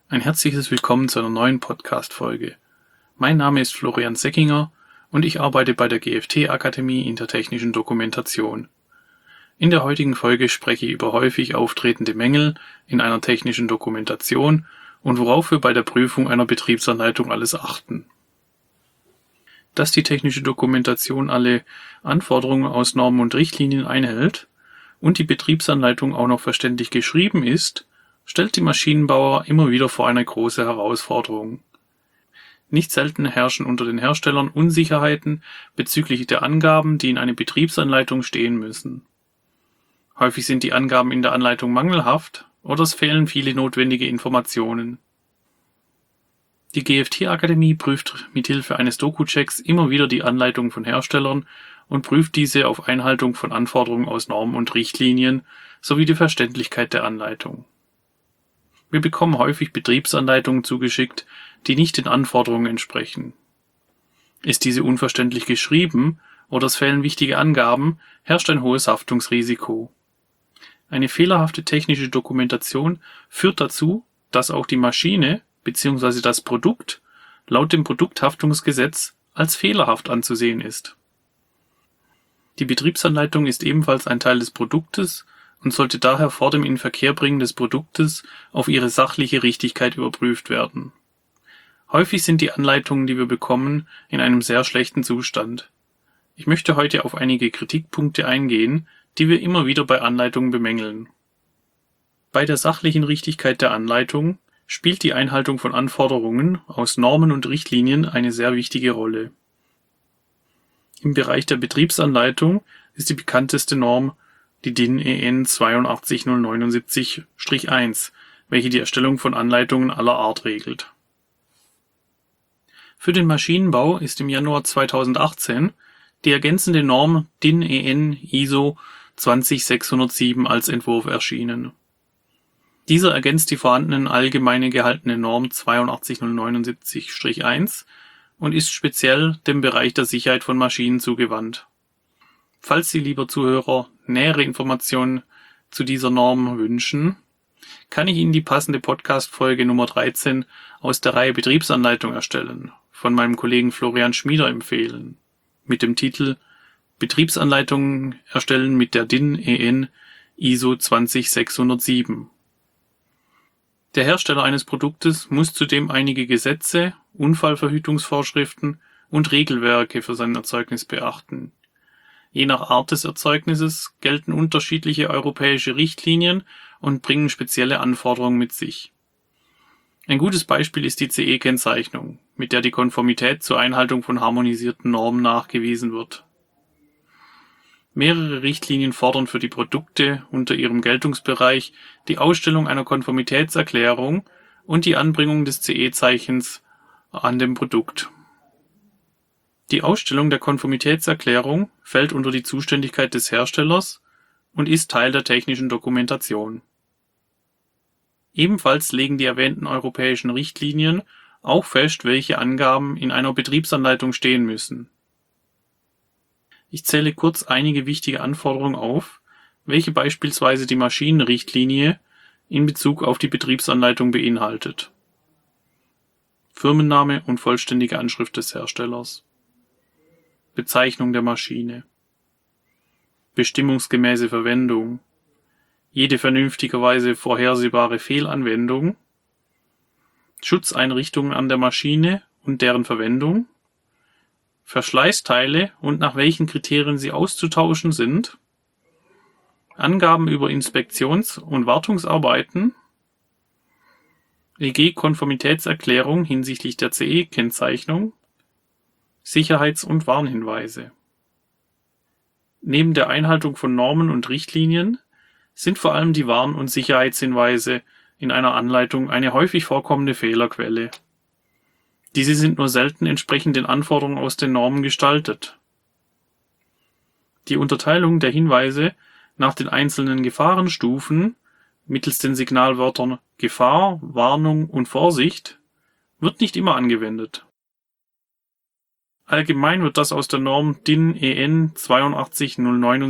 Ein herzliches Willkommen zu einer neuen Podcast-Folge. Mein Name ist Florian Seckinger und ich arbeite bei der GFT-Akademie in der technischen Dokumentation. In der heutigen Folge spreche ich über häufig auftretende Mängel in einer technischen Dokumentation und worauf wir bei der Prüfung einer Betriebsanleitung alles achten. Dass die technische Dokumentation alle Anforderungen aus Normen und Richtlinien einhält und die Betriebsanleitung auch noch verständlich geschrieben ist, stellt die Maschinenbauer immer wieder vor eine große Herausforderung. Nicht selten herrschen unter den Herstellern Unsicherheiten bezüglich der Angaben, die in einer Betriebsanleitung stehen müssen. Häufig sind die Angaben in der Anleitung mangelhaft oder es fehlen viele notwendige Informationen. Die GFT-Akademie prüft mithilfe eines Doku-Checks immer wieder die Anleitungen von Herstellern und prüft diese auf Einhaltung von Anforderungen aus Normen und Richtlinien sowie die Verständlichkeit der Anleitung. Wir bekommen häufig Betriebsanleitungen zugeschickt, die nicht den Anforderungen entsprechen. Ist diese unverständlich geschrieben oder es fehlen wichtige Angaben, herrscht ein hohes Haftungsrisiko. Eine fehlerhafte technische Dokumentation führt dazu, dass auch die Maschine bzw. das Produkt laut dem Produkthaftungsgesetz als fehlerhaft anzusehen ist. Die Betriebsanleitung ist ebenfalls ein Teil des Produktes und sollte daher vor dem Inverkehrbringen des Produktes auf ihre sachliche Richtigkeit überprüft werden. Häufig sind die Anleitungen, die wir bekommen, in einem sehr schlechten Zustand. Ich möchte heute auf einige Kritikpunkte eingehen, die wir immer wieder bei Anleitungen bemängeln. Bei der sachlichen Richtigkeit der Anleitung spielt die Einhaltung von Anforderungen aus Normen und Richtlinien eine sehr wichtige Rolle. Im Bereich der Betriebsanleitung ist die bekannteste Norm die DIN EN 82079-1, welche die Erstellung von Anleitungen aller Art regelt. Für den Maschinenbau ist im Januar 2018 die ergänzende Norm DIN EN ISO 20607 als Entwurf erschienen. Dieser ergänzt die vorhandenen allgemeine gehaltene Norm 82079-1 und ist speziell dem Bereich der Sicherheit von Maschinen zugewandt. Falls Sie, lieber Zuhörer, nähere Informationen zu dieser Norm wünschen, kann ich Ihnen die passende Podcast-Folge Nummer 13 aus der Reihe Betriebsanleitung erstellen, von meinem Kollegen Florian Schmieder empfehlen, mit dem Titel Betriebsanleitungen erstellen mit der DIN EN ISO 20607. Der Hersteller eines Produktes muss zudem einige Gesetze, Unfallverhütungsvorschriften und Regelwerke für sein Erzeugnis beachten. Je nach Art des Erzeugnisses gelten unterschiedliche europäische Richtlinien und bringen spezielle Anforderungen mit sich. Ein gutes Beispiel ist die CE-Kennzeichnung, mit der die Konformität zur Einhaltung von harmonisierten Normen nachgewiesen wird. Mehrere Richtlinien fordern für die Produkte unter ihrem Geltungsbereich die Ausstellung einer Konformitätserklärung und die Anbringung des CE-Zeichens an dem Produkt. Die Ausstellung der Konformitätserklärung fällt unter die Zuständigkeit des Herstellers und ist Teil der technischen Dokumentation. Ebenfalls legen die erwähnten europäischen Richtlinien auch fest, welche Angaben in einer Betriebsanleitung stehen müssen. Ich zähle kurz einige wichtige Anforderungen auf, welche beispielsweise die Maschinenrichtlinie in Bezug auf die Betriebsanleitung beinhaltet. Firmenname und vollständige Anschrift des Herstellers. Bezeichnung der Maschine. Bestimmungsgemäße Verwendung. Jede vernünftigerweise vorhersehbare Fehlanwendung. Schutzeinrichtungen an der Maschine und deren Verwendung. Verschleißteile und nach welchen Kriterien sie auszutauschen sind. Angaben über Inspektions- und Wartungsarbeiten. EG-Konformitätserklärung hinsichtlich der CE-Kennzeichnung. Sicherheits- und Warnhinweise. Neben der Einhaltung von Normen und Richtlinien sind vor allem die Warn- und Sicherheitshinweise in einer Anleitung eine häufig vorkommende Fehlerquelle. Diese sind nur selten entsprechend den Anforderungen aus den Normen gestaltet. Die Unterteilung der Hinweise nach den einzelnen Gefahrenstufen mittels den Signalwörtern Gefahr, Warnung und Vorsicht wird nicht immer angewendet. Allgemein wird das aus der Norm DIN EN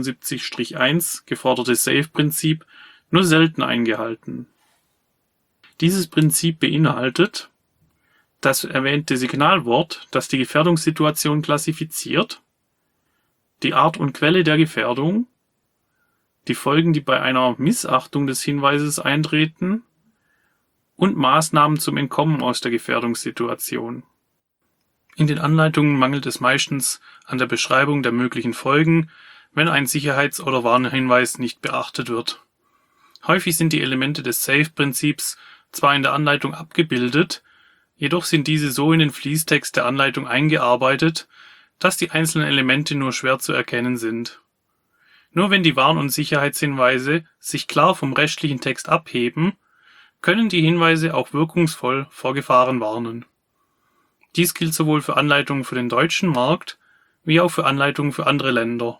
82079-1 geforderte Safe-Prinzip nur selten eingehalten. Dieses Prinzip beinhaltet das erwähnte Signalwort, das die Gefährdungssituation klassifiziert, die Art und Quelle der Gefährdung, die Folgen, die bei einer Missachtung des Hinweises eintreten und Maßnahmen zum Entkommen aus der Gefährdungssituation. In den Anleitungen mangelt es meistens an der Beschreibung der möglichen Folgen, wenn ein Sicherheits- oder Warnhinweis nicht beachtet wird. Häufig sind die Elemente des SAFE-Prinzips zwar in der Anleitung abgebildet, jedoch sind diese so in den Fließtext der Anleitung eingearbeitet, dass die einzelnen Elemente nur schwer zu erkennen sind. Nur wenn die Warn- und Sicherheitshinweise sich klar vom restlichen Text abheben, können die Hinweise auch wirkungsvoll vor Gefahren warnen. Dies gilt sowohl für Anleitungen für den deutschen Markt wie auch für Anleitungen für andere Länder.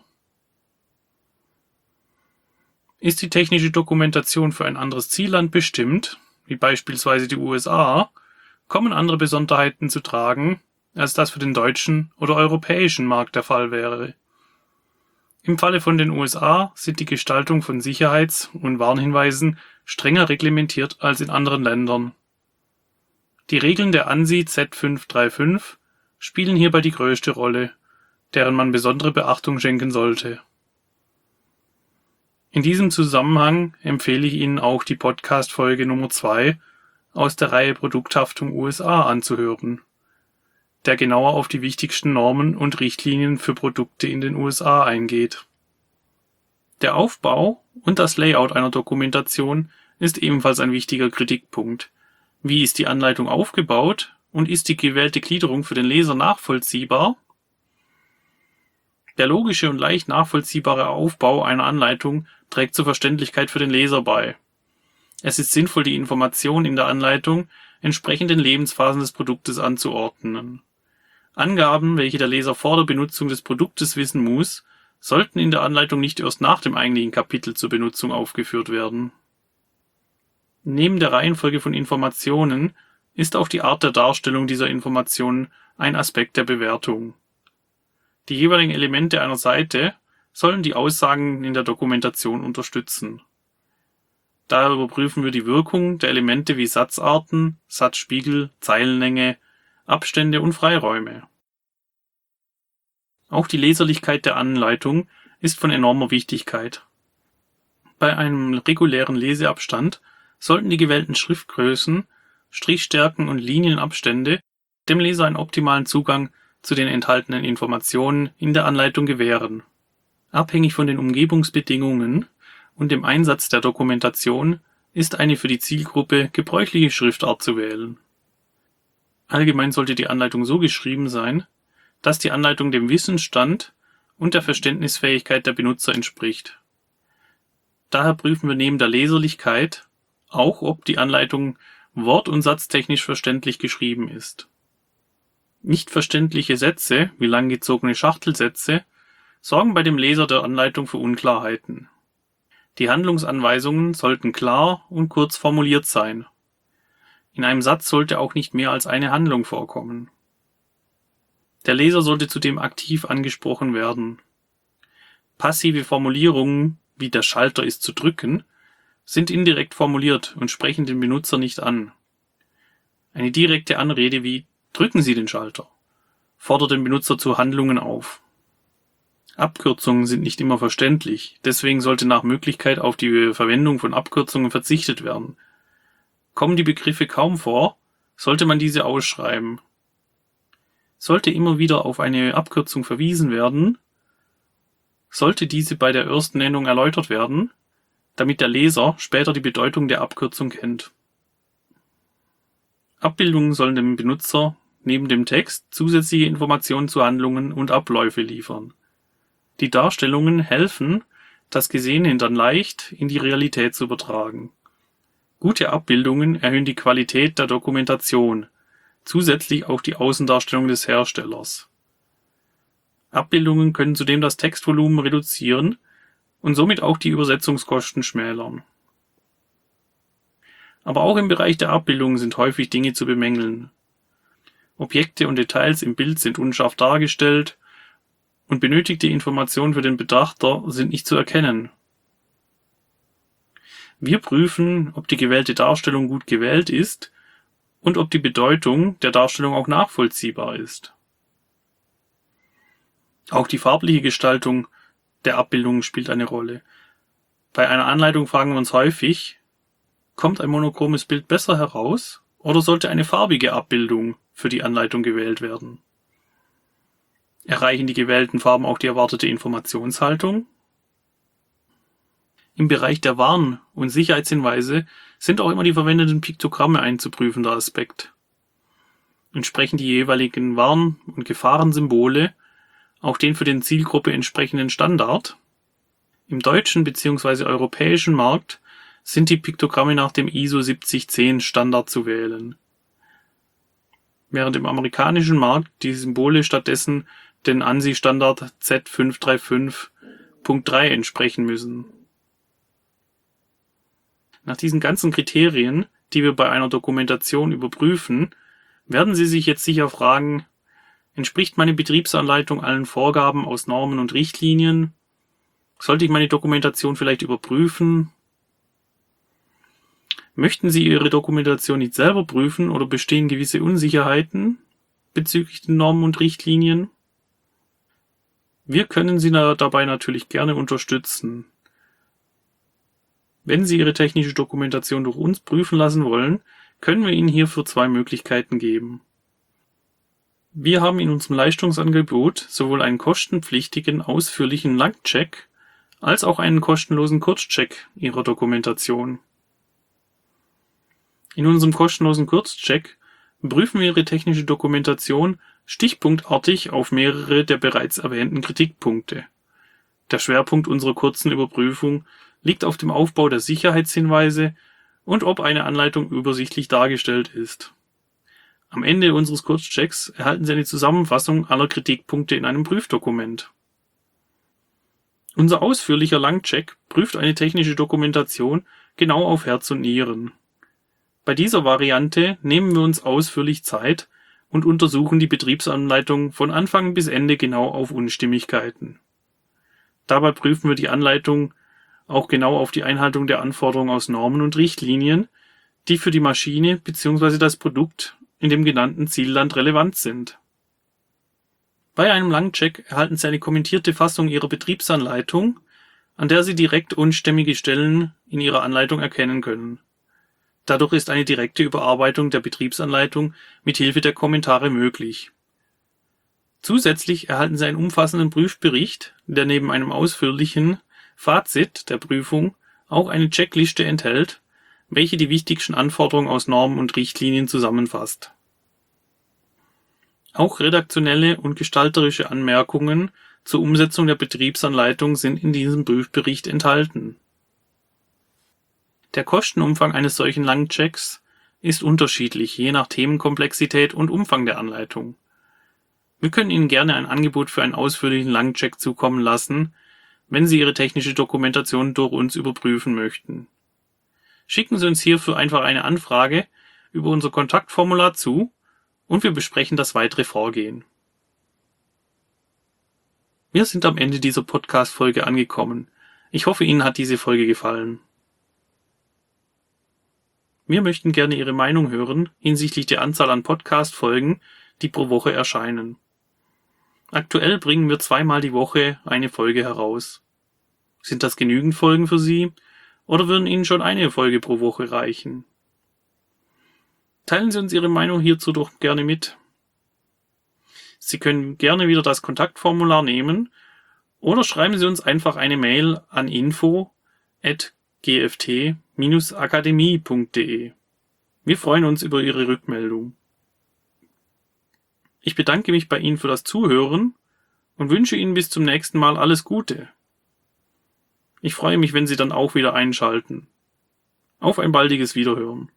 Ist die technische Dokumentation für ein anderes Zielland bestimmt, wie beispielsweise die USA, kommen andere Besonderheiten zu tragen, als das für den deutschen oder europäischen Markt der Fall wäre. Im Falle von den USA sind die Gestaltung von Sicherheits- und Warnhinweisen strenger reglementiert als in anderen Ländern. Die Regeln der ANSI Z535 spielen hierbei die größte Rolle, deren man besondere Beachtung schenken sollte. In diesem Zusammenhang empfehle ich Ihnen auch die Podcast-Folge Nummer 2 aus der Reihe Produkthaftung USA anzuhören, der genauer auf die wichtigsten Normen und Richtlinien für Produkte in den USA eingeht. Der Aufbau und das Layout einer Dokumentation ist ebenfalls ein wichtiger Kritikpunkt. Wie ist die Anleitung aufgebaut und ist die gewählte Gliederung für den Leser nachvollziehbar? Der logische und leicht nachvollziehbare Aufbau einer Anleitung trägt zur Verständlichkeit für den Leser bei. Es ist sinnvoll, die Informationen in der Anleitung entsprechend den Lebensphasen des Produktes anzuordnen. Angaben, welche der Leser vor der Benutzung des Produktes wissen muss, sollten in der Anleitung nicht erst nach dem eigentlichen Kapitel zur Benutzung aufgeführt werden. Neben der Reihenfolge von Informationen ist auch die Art der Darstellung dieser Informationen ein Aspekt der Bewertung. Die jeweiligen Elemente einer Seite sollen die Aussagen in der Dokumentation unterstützen. Daher überprüfen wir die Wirkung der Elemente wie Satzarten, Satzspiegel, Zeilenlänge, Abstände und Freiräume. Auch die Leserlichkeit der Anleitung ist von enormer Wichtigkeit. Bei einem regulären Leseabstand sollten die gewählten Schriftgrößen, Strichstärken und Linienabstände dem Leser einen optimalen Zugang zu den enthaltenen Informationen in der Anleitung gewähren. Abhängig von den Umgebungsbedingungen und dem Einsatz der Dokumentation ist eine für die Zielgruppe gebräuchliche Schriftart zu wählen. Allgemein sollte die Anleitung so geschrieben sein, dass die Anleitung dem Wissensstand und der Verständnisfähigkeit der Benutzer entspricht. Daher prüfen wir neben der Leserlichkeit auch, ob die Anleitung wort- und satztechnisch verständlich geschrieben ist. Nicht verständliche Sätze, wie langgezogene Schachtelsätze, sorgen bei dem Leser der Anleitung für Unklarheiten. Die Handlungsanweisungen sollten klar und kurz formuliert sein. In einem Satz sollte auch nicht mehr als eine Handlung vorkommen. Der Leser sollte zudem aktiv angesprochen werden. Passive Formulierungen wie der Schalter ist zu drücken sind indirekt formuliert und sprechen den Benutzer nicht an. Eine direkte Anrede wie drücken Sie den Schalter fordert den Benutzer zu Handlungen auf. Abkürzungen sind nicht immer verständlich, deswegen sollte nach Möglichkeit auf die Verwendung von Abkürzungen verzichtet werden. Kommen die Begriffe kaum vor, sollte man diese ausschreiben. Sollte immer wieder auf eine Abkürzung verwiesen werden, sollte diese bei der ersten Nennung erläutert werden, damit der Leser später die Bedeutung der Abkürzung kennt. Abbildungen sollen dem Benutzer neben dem Text zusätzliche Informationen zu Handlungen und Abläufe liefern. Die Darstellungen helfen, das Gesehene dann leicht in die Realität zu übertragen. Gute Abbildungen erhöhen die Qualität der Dokumentation, zusätzlich auch die Außendarstellung des Herstellers. Abbildungen können zudem das Textvolumen reduzieren und somit auch die Übersetzungskosten schmälern. Aber auch im Bereich der Abbildungen sind häufig Dinge zu bemängeln. Objekte und Details im Bild sind unscharf dargestellt und benötigte Informationen für den Betrachter sind nicht zu erkennen. Wir prüfen, ob die gewählte Darstellung gut gewählt ist und ob die Bedeutung der Darstellung auch nachvollziehbar ist. Auch die farbliche Gestaltung der Abbildungen spielt eine Rolle. Bei einer Anleitung fragen wir uns häufig, kommt ein monochromes Bild besser heraus oder sollte eine farbige Abbildung für die Anleitung gewählt werden? Erreichen die gewählten Farben auch die erwartete Informationshaltung? Im Bereich der Warn- und Sicherheitshinweise sind auch immer die verwendeten Piktogramme ein zu prüfender Aspekt. Entsprechen die jeweiligen Warn- und Gefahrensymbole auch den für den Zielgruppe entsprechenden Standard? Im deutschen bzw. europäischen Markt sind die Piktogramme nach dem ISO 7010 Standard zu wählen, während im amerikanischen Markt die Symbole stattdessen den ANSI-Standard Z535.3 entsprechen müssen. Nach diesen ganzen Kriterien, die wir bei einer Dokumentation überprüfen, werden Sie sich jetzt sicher fragen, entspricht meine Betriebsanleitung allen Vorgaben aus Normen und Richtlinien? Sollte ich meine Dokumentation vielleicht überprüfen? Möchten Sie Ihre Dokumentation nicht selber prüfen oder bestehen gewisse Unsicherheiten bezüglich den Normen und Richtlinien? Wir können Sie dabei natürlich gerne unterstützen. Wenn Sie Ihre technische Dokumentation durch uns prüfen lassen wollen, können wir Ihnen hierfür 2 Möglichkeiten geben. Wir haben in unserem Leistungsangebot sowohl einen kostenpflichtigen ausführlichen Langcheck als auch einen kostenlosen Kurzcheck Ihrer Dokumentation. In unserem kostenlosen Kurzcheck prüfen wir Ihre technische Dokumentation stichpunktartig auf mehrere der bereits erwähnten Kritikpunkte. Der Schwerpunkt unserer kurzen Überprüfung liegt auf dem Aufbau der Sicherheitshinweise und ob eine Anleitung übersichtlich dargestellt ist. Am Ende unseres Kurzchecks erhalten Sie eine Zusammenfassung aller Kritikpunkte in einem Prüfdokument. Unser ausführlicher Langcheck prüft eine technische Dokumentation genau auf Herz und Nieren. Bei dieser Variante nehmen wir uns ausführlich Zeit und untersuchen die Betriebsanleitung von Anfang bis Ende genau auf Unstimmigkeiten. Dabei prüfen wir die Anleitung auch genau auf die Einhaltung der Anforderungen aus Normen und Richtlinien, die für die Maschine bzw. das Produkt in dem genannten Zielland relevant sind. Bei einem Langcheck erhalten Sie eine kommentierte Fassung Ihrer Betriebsanleitung, an der Sie direkt unstimmige Stellen in Ihrer Anleitung erkennen können. Dadurch ist eine direkte Überarbeitung der Betriebsanleitung mit Hilfe der Kommentare möglich. Zusätzlich erhalten Sie einen umfassenden Prüfbericht, der neben einem ausführlichen Fazit der Prüfung auch eine Checkliste enthält, welche die wichtigsten Anforderungen aus Normen und Richtlinien zusammenfasst. Auch redaktionelle und gestalterische Anmerkungen zur Umsetzung der Betriebsanleitung sind in diesem Prüfbericht enthalten. Der Kostenumfang eines solchen Langchecks ist unterschiedlich, je nach Themenkomplexität und Umfang der Anleitung. Wir können Ihnen gerne ein Angebot für einen ausführlichen Langcheck zukommen lassen, wenn Sie Ihre technische Dokumentation durch uns überprüfen möchten. Schicken Sie uns hierfür einfach eine Anfrage über unser Kontaktformular zu und wir besprechen das weitere Vorgehen. Wir sind am Ende dieser Podcast-Folge angekommen. Ich hoffe, Ihnen hat diese Folge gefallen. Wir möchten gerne Ihre Meinung hören hinsichtlich der Anzahl an Podcast-Folgen, die pro Woche erscheinen. Aktuell bringen wir 2-mal die Woche eine Folge heraus. Sind das genügend Folgen für Sie oder würden Ihnen schon eine Folge pro Woche reichen? Teilen Sie uns Ihre Meinung hierzu doch gerne mit. Sie können gerne wieder das Kontaktformular nehmen oder schreiben Sie uns einfach eine Mail an info@gft-akademie.de. Wir freuen uns über Ihre Rückmeldung. Ich bedanke mich bei Ihnen für das Zuhören und wünsche Ihnen bis zum nächsten Mal alles Gute. Ich freue mich, wenn Sie dann auch wieder einschalten. Auf ein baldiges Wiederhören.